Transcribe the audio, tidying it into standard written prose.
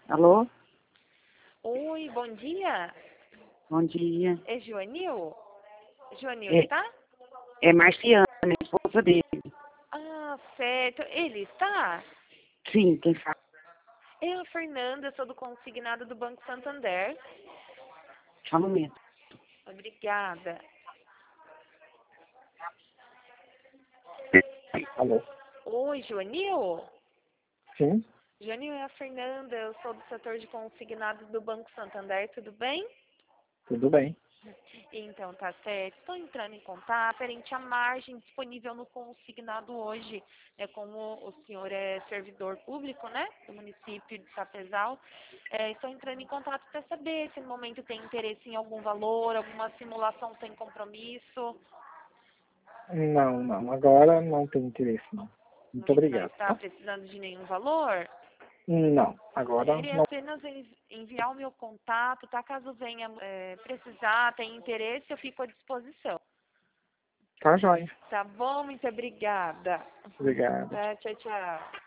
Alô? Oi, bom dia. Bom dia. É Joanil? Joanil, É, está? é Marciana, esposa dele. Ah, certo. Ele está? Sim, quem fala? Eu, a Fernanda, sou do consignado do Banco Santander. Só um momento. Obrigada. Alô? Oi, Joanil? Sim, Joanil, é a Fernanda, eu sou do setor de consignados do Banco Santander, tudo bem? tudo bem. Então, tá certo. Estou entrando em contato referente à margem disponível no consignado hoje. Como o senhor é servidor público, né, do município de Sapezal, estou entrando em contato para saber se no momento tem interesse em algum valor, alguma simulação sem compromisso. Não, não. Agora não tem interesse, não. Muito Não obrigado, está tá? precisando de nenhum valor? Não, agora Iria não. apenas enviar o meu contato, tá? Caso venha precisar, tem interesse, eu fico à disposição. Tá joia. Tá bom? Muito obrigada. Obrigado. Tá, tchau, tchau.